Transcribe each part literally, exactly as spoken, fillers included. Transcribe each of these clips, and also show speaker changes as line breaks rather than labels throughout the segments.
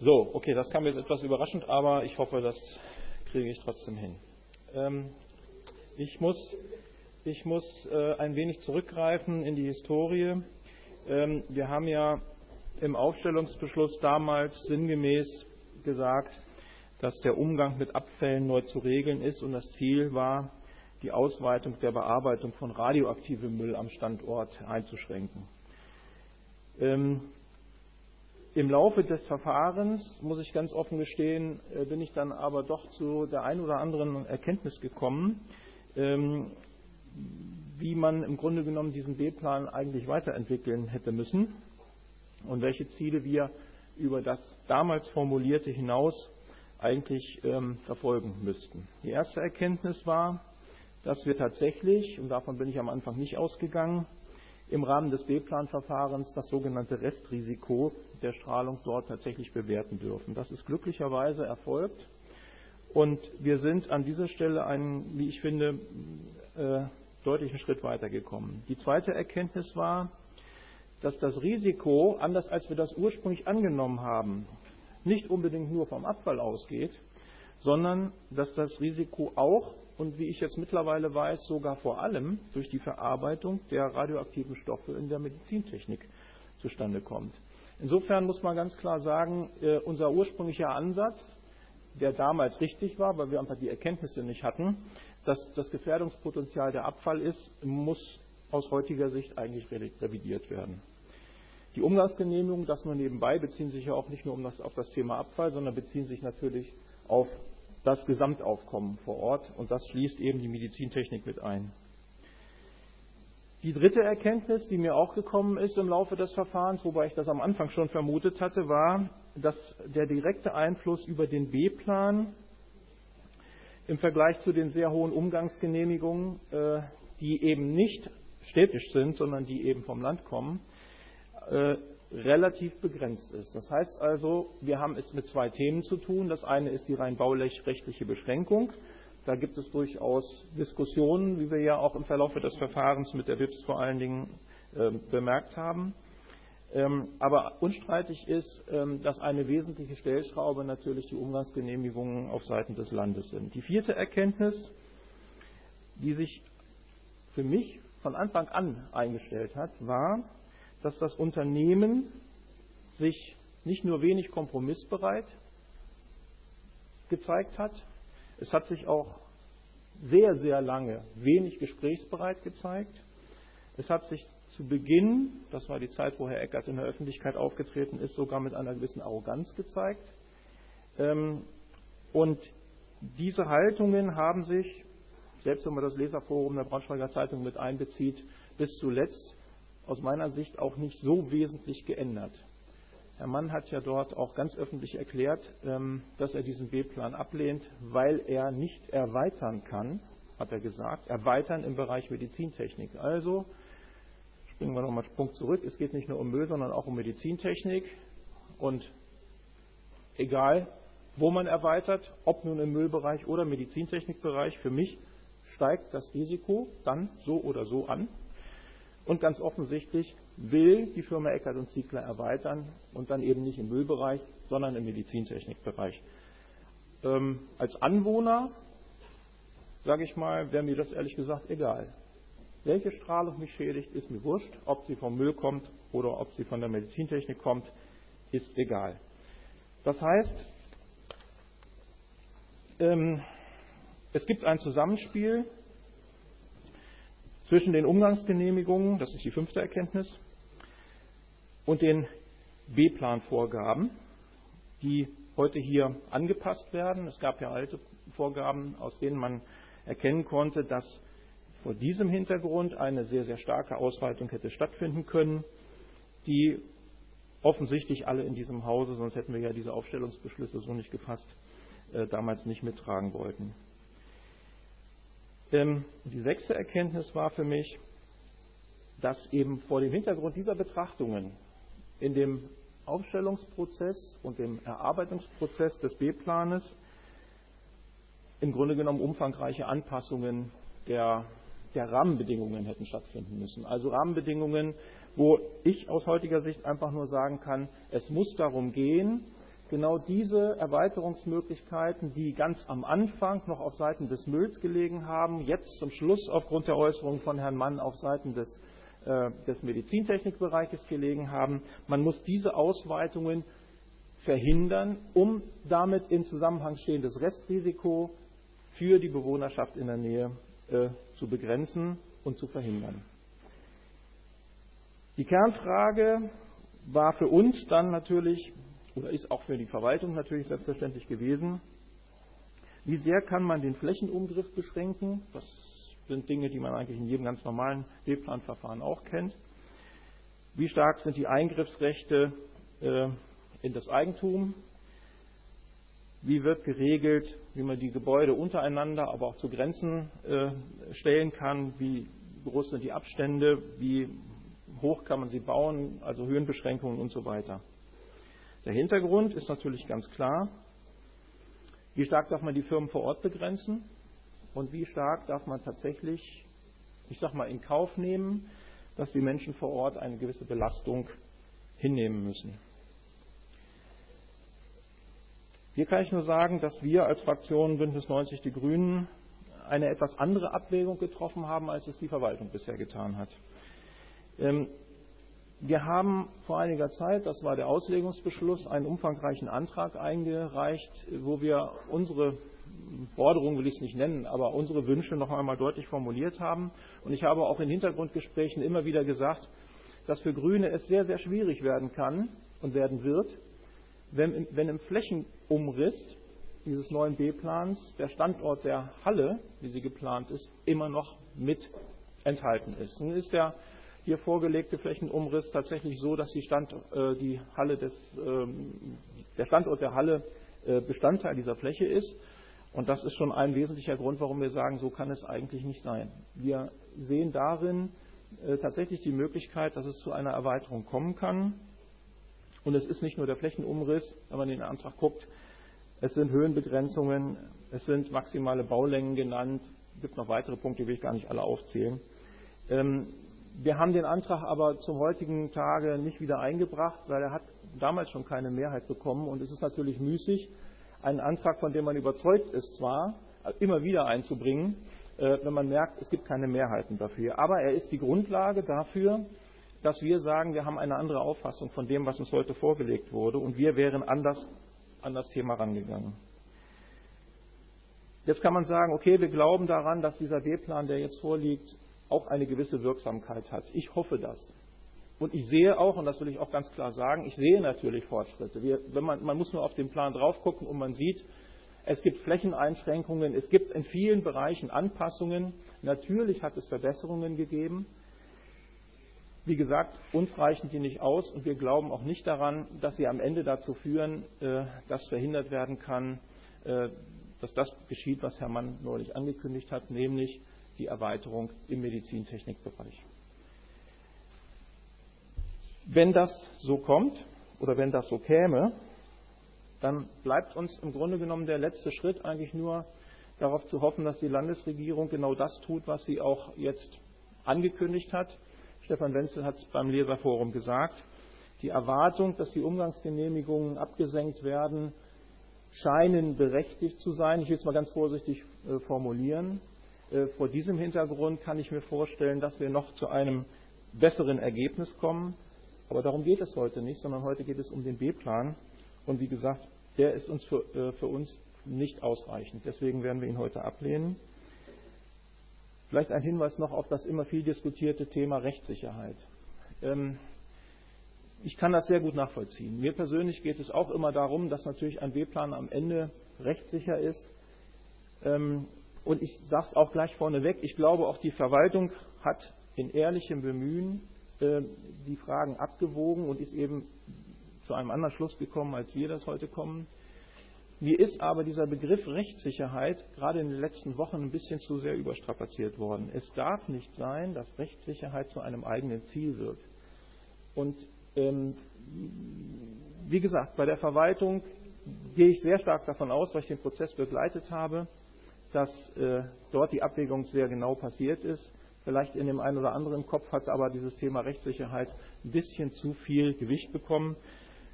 So, okay, das kam jetzt etwas überraschend, aber ich hoffe, das kriege ich trotzdem hin. Ähm, ich muss, ich muss äh, ein wenig zurückgreifen in die Historie. Ähm, wir haben ja im Aufstellungsbeschluss damals sinngemäß gesagt, dass der Umgang mit Abfällen neu zu regeln ist und das Ziel war, die Ausweitung der Bearbeitung von radioaktivem Müll am Standort einzuschränken. Ähm, Im Laufe des Verfahrens, muss ich ganz offen gestehen, bin ich dann aber doch zu der einen oder anderen Erkenntnis gekommen, wie man im Grunde genommen diesen B-Plan eigentlich weiterentwickeln hätte müssen und welche Ziele wir über das damals Formulierte hinaus eigentlich ähm, verfolgen müssten. Die erste Erkenntnis war, dass wir tatsächlich, und davon bin ich am Anfang nicht ausgegangen, im Rahmen des B-Plan-Verfahrens das sogenannte Restrisiko der Strahlung dort tatsächlich bewerten dürfen. Das ist glücklicherweise erfolgt und wir sind an dieser Stelle einen, wie ich finde, äh, deutlichen Schritt weitergekommen. Die zweite Erkenntnis war, dass das Risiko, anders als wir das ursprünglich angenommen haben, nicht unbedingt nur vom Abfall ausgeht, sondern dass das Risiko auch, und wie ich jetzt mittlerweile weiß, sogar vor allem durch die Verarbeitung der radioaktiven Stoffe in der Medizintechnik zustande kommt. Insofern muss man ganz klar sagen, unser ursprünglicher Ansatz, der damals richtig war, weil wir einfach die Erkenntnisse nicht hatten, dass das Gefährdungspotenzial der Abfall ist, muss aus heutiger Sicht eigentlich revidiert werden. Die Umgangsgenehmigungen, das nur nebenbei, beziehen sich ja auch nicht nur um das, auf das Thema Abfall, sondern beziehen sich natürlich auf das Gesamtaufkommen vor Ort und das schließt eben die Medizintechnik mit ein. Die dritte Erkenntnis, die mir auch gekommen ist im Laufe des Verfahrens, wobei ich das am Anfang schon vermutet hatte, war, dass der direkte Einfluss über den B-Plan im Vergleich zu den sehr hohen Umgangsgenehmigungen, die eben nicht städtisch sind, sondern die eben vom Land kommen, relativ begrenzt ist. Das heißt also, wir haben es mit zwei Themen zu tun. Das eine ist die rein baurechtliche Beschränkung. Da gibt es durchaus Diskussionen, wie wir ja auch im Verlauf des Verfahrens mit der B I P S vor allen Dingen äh, bemerkt haben. Ähm, aber unstreitig ist, ähm, dass eine wesentliche Stellschraube natürlich die Umgangsgenehmigungen auf Seiten des Landes sind. Die vierte Erkenntnis, die sich für mich von Anfang an eingestellt hat, war, dass das Unternehmen sich nicht nur wenig kompromissbereit gezeigt hat, es hat sich auch sehr, sehr lange wenig gesprächsbereit gezeigt. Es hat sich zu Beginn, das war die Zeit, wo Herr Eckert in der Öffentlichkeit aufgetreten ist, sogar mit einer gewissen Arroganz gezeigt. Und diese Haltungen haben sich, selbst wenn man das Leserforum der Braunschweiger Zeitung mit einbezieht, bis zuletzt aus meiner Sicht auch nicht so wesentlich geändert. Herr Mann hat ja dort auch ganz öffentlich erklärt, dass er diesen B-Plan ablehnt, weil er nicht erweitern kann, hat er gesagt, erweitern im Bereich Medizintechnik. Also, springen wir nochmal einen Sprung zurück, es geht nicht nur um Müll, sondern auch um Medizintechnik und egal, wo man erweitert, ob nun im Müllbereich oder Medizintechnikbereich, für mich steigt das Risiko dann so oder so an. Und ganz offensichtlich will die Firma Eckert und Ziegler erweitern und dann eben nicht im Müllbereich, sondern im Medizintechnikbereich. Ähm, als Anwohner, sage ich mal, wäre mir das ehrlich gesagt egal. Welche Strahlung mich schädigt, ist mir wurscht. Ob sie vom Müll kommt oder ob sie von der Medizintechnik kommt, ist egal. Das heißt, ähm, es gibt ein Zusammenspiel zwischen den Umgangsgenehmigungen, das ist die fünfte Erkenntnis, und den B-Plan-Vorgaben, die heute hier angepasst werden. Es gab ja alte Vorgaben, aus denen man erkennen konnte, dass vor diesem Hintergrund eine sehr, sehr starke Ausweitung hätte stattfinden können, die offensichtlich alle in diesem Hause, sonst hätten wir ja diese Aufstellungsbeschlüsse so nicht gefasst, äh, damals nicht mittragen wollten. Die sechste Erkenntnis war für mich, dass eben vor dem Hintergrund dieser Betrachtungen in dem Aufstellungsprozess und dem Erarbeitungsprozess des B-Planes im Grunde genommen umfangreiche Anpassungen der, der Rahmenbedingungen hätten stattfinden müssen. Also Rahmenbedingungen, wo ich aus heutiger Sicht einfach nur sagen kann, es muss darum gehen, genau diese Erweiterungsmöglichkeiten, die ganz am Anfang noch auf Seiten des Mülls gelegen haben, jetzt zum Schluss aufgrund der Äußerung von Herrn Mann auf Seiten des, äh, des Medizintechnikbereiches gelegen haben. Man muss diese Ausweitungen verhindern, um damit in Zusammenhang stehendes Restrisiko für die Bewohnerschaft in der Nähe äh, zu begrenzen und zu verhindern. Die Kernfrage war für uns dann natürlich, oder ist auch für die Verwaltung natürlich selbstverständlich gewesen, wie sehr kann man den Flächenumgriff beschränken? Das sind Dinge, die man eigentlich in jedem ganz normalen B-Plan-Verfahren auch kennt. Wie stark sind die Eingriffsrechte äh, in das Eigentum? Wie wird geregelt, wie man die Gebäude untereinander, aber auch zu Grenzen äh, stellen kann? Wie groß sind die Abstände? Wie hoch kann man sie bauen? Also Höhenbeschränkungen und so weiter. Der Hintergrund ist natürlich ganz klar. Wie stark darf man die Firmen vor Ort begrenzen? Und wie stark darf man tatsächlich, ich sag mal, in Kauf nehmen, dass die Menschen vor Ort eine gewisse Belastung hinnehmen müssen? Hier kann ich nur sagen, dass wir als Fraktion Bündnis neunzig Die Grünen eine etwas andere Abwägung getroffen haben, als es die Verwaltung bisher getan hat. Wir haben vor einiger Zeit, das war der Auslegungsbeschluss, einen umfangreichen Antrag eingereicht, wo wir unsere Forderungen, will ich es nicht nennen, aber unsere Wünsche noch einmal deutlich formuliert haben. Und ich habe auch in Hintergrundgesprächen immer wieder gesagt, dass für Grüne es sehr, sehr schwierig werden kann und werden wird, wenn, wenn im Flächenumriss dieses neuen B-Plans der Standort der Halle, wie sie geplant ist, immer noch mit enthalten ist. Nun ist der hier vorgelegte Flächenumriss tatsächlich so, dass die, Stand, äh, die Halle des, äh, der Standort der Halle äh, Bestandteil dieser Fläche ist. Und das ist schon ein wesentlicher Grund, warum wir sagen, so kann es eigentlich nicht sein. Wir sehen darin äh, tatsächlich die Möglichkeit, dass es zu einer Erweiterung kommen kann. Und es ist nicht nur der Flächenumriss, wenn man in den Antrag guckt, es sind Höhenbegrenzungen, es sind maximale Baulängen genannt, es gibt noch weitere Punkte, die will ich gar nicht alle aufzählen. Ähm, Wir haben den Antrag aber zum heutigen Tage nicht wieder eingebracht, weil er hat damals schon keine Mehrheit bekommen. Und es ist natürlich müßig, einen Antrag, von dem man überzeugt ist, zwar immer wieder einzubringen, wenn man merkt, es gibt keine Mehrheiten dafür. Aber er ist die Grundlage dafür, dass wir sagen, wir haben eine andere Auffassung von dem, was uns heute vorgelegt wurde. Und wir wären anders an das Thema rangegangen. Jetzt kann man sagen, okay, wir glauben daran, dass dieser B-Plan, der jetzt vorliegt, auch eine gewisse Wirksamkeit hat. Ich hoffe das. Und ich sehe auch, und das will ich auch ganz klar sagen, ich sehe natürlich Fortschritte. Wir, wenn man, man muss nur auf den Plan drauf gucken und man sieht, es gibt Flächeneinschränkungen, es gibt in vielen Bereichen Anpassungen. Natürlich hat es Verbesserungen gegeben. Wie gesagt, uns reichen die nicht aus und wir glauben auch nicht daran, dass sie am Ende dazu führen, dass verhindert werden kann, dass das geschieht, was Herr Mann neulich angekündigt hat, nämlich die Erweiterung im Medizintechnikbereich. Wenn das so kommt oder wenn das so käme, dann bleibt uns im Grunde genommen der letzte Schritt eigentlich nur darauf zu hoffen, dass die Landesregierung genau das tut, was sie auch jetzt angekündigt hat. Stefan Wenzel hat es beim Leserforum gesagt. Die Erwartung, dass die Umgangsgenehmigungen abgesenkt werden, scheinen berechtigt zu sein. Ich will es mal ganz vorsichtig äh, formulieren. Äh, vor diesem Hintergrund kann ich mir vorstellen, dass wir noch zu einem besseren Ergebnis kommen. Aber darum geht es heute nicht, sondern heute geht es um den B-Plan. Und wie gesagt, der ist uns für, äh, für uns nicht ausreichend. Deswegen werden wir ihn heute ablehnen. Vielleicht ein Hinweis noch auf das immer viel diskutierte Thema Rechtssicherheit. Ähm, ich kann das sehr gut nachvollziehen. Mir persönlich geht es auch immer darum, dass natürlich ein B-Plan am Ende rechtssicher ist. Ähm, und ich sage es auch gleich vorneweg, ich glaube auch die Verwaltung hat in ehrlichem Bemühen äh, die Fragen abgewogen und ist eben zu einem anderen Schluss gekommen, als wir das heute kommen. Mir ist aber dieser Begriff Rechtssicherheit gerade in den letzten Wochen ein bisschen zu sehr überstrapaziert worden. Es darf nicht sein, dass Rechtssicherheit zu einem eigenen Ziel wird. Und ähm, wie gesagt, bei der Verwaltung gehe ich sehr stark davon aus, weil ich den Prozess begleitet habe, dass äh, dort die Abwägung sehr genau passiert ist. Vielleicht in dem einen oder anderen Kopf hat aber dieses Thema Rechtssicherheit ein bisschen zu viel Gewicht bekommen.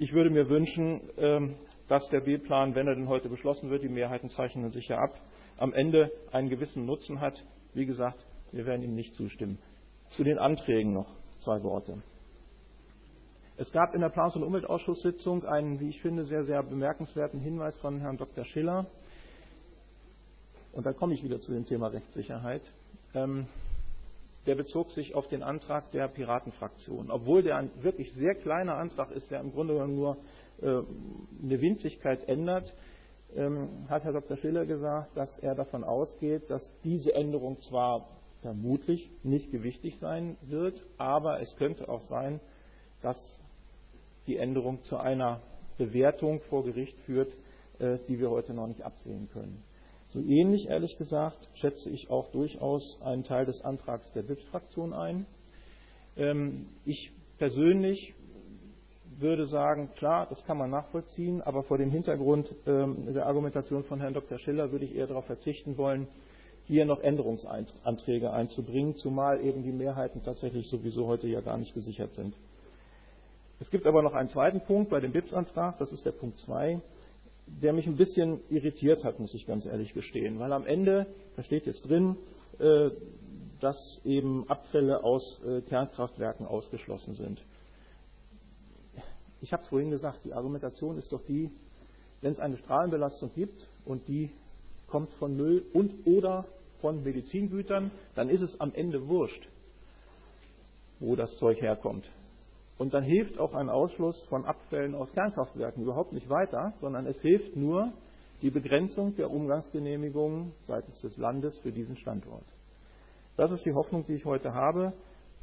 Ich würde mir wünschen, dass der B-Plan, wenn er denn heute beschlossen wird, die Mehrheiten zeichnen sich ja ab, am Ende einen gewissen Nutzen hat. Wie gesagt, wir werden ihm nicht zustimmen. Zu den Anträgen noch zwei Worte. Es gab in der Planungs- und Umweltausschusssitzung einen, wie ich finde, sehr, sehr bemerkenswerten Hinweis von Herrn Doktor Schiller. Und da komme ich wieder zu dem Thema Rechtssicherheit. Ähm, der bezog sich auf den Antrag der Piratenfraktion. Obwohl der ein wirklich sehr kleiner Antrag ist, der im Grunde genommen nur äh, eine Winzigkeit ändert, ähm, hat Herr Doktor Schiller gesagt, dass er davon ausgeht, dass diese Änderung zwar vermutlich nicht gewichtig sein wird, aber es könnte auch sein, dass die Änderung zu einer Bewertung vor Gericht führt, äh, die wir heute noch nicht absehen können. So ähnlich, ehrlich gesagt, schätze ich auch durchaus einen Teil des Antrags der B I P-Fraktion ein. Ähm, ich persönlich würde sagen, klar, das kann man nachvollziehen, aber vor dem Hintergrund ähm, der Argumentation von Herrn Doktor Schiller würde ich eher darauf verzichten wollen, hier noch Änderungsanträge einzubringen, zumal eben die Mehrheiten tatsächlich sowieso heute ja gar nicht gesichert sind. Es gibt aber noch einen zweiten Punkt bei dem B I P-Antrag, das ist der Punkt zwei, der mich ein bisschen irritiert hat, muss ich ganz ehrlich gestehen, weil am Ende, da steht jetzt drin, dass eben Abfälle aus Kernkraftwerken ausgeschlossen sind. Ich habe es vorhin gesagt, die Argumentation ist doch die, wenn es eine Strahlenbelastung gibt und die kommt von Müll und oder von Medizingütern, dann ist es am Ende wurscht, wo das Zeug herkommt. Und dann hilft auch ein Ausschluss von Abfällen aus Kernkraftwerken überhaupt nicht weiter, sondern es hilft nur die Begrenzung der Umgangsgenehmigungen seitens des Landes für diesen Standort. Das ist die Hoffnung, die ich heute habe.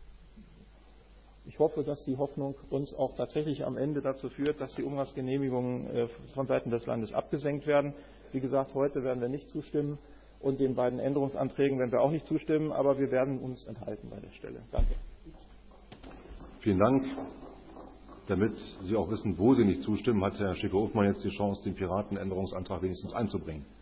Ich hoffe, dass die Hoffnung uns auch tatsächlich am Ende dazu führt, dass die Umgangsgenehmigungen von Seiten des Landes abgesenkt werden. Wie gesagt, heute werden wir nicht zustimmen und den beiden Änderungsanträgen werden wir auch nicht zustimmen, aber wir werden uns enthalten bei der Stelle. Danke.
Vielen Dank. Damit Sie auch wissen, wo Sie nicht zustimmen, hat Herr Schäfer-Hofmann jetzt die Chance, den Piratenänderungsantrag wenigstens einzubringen.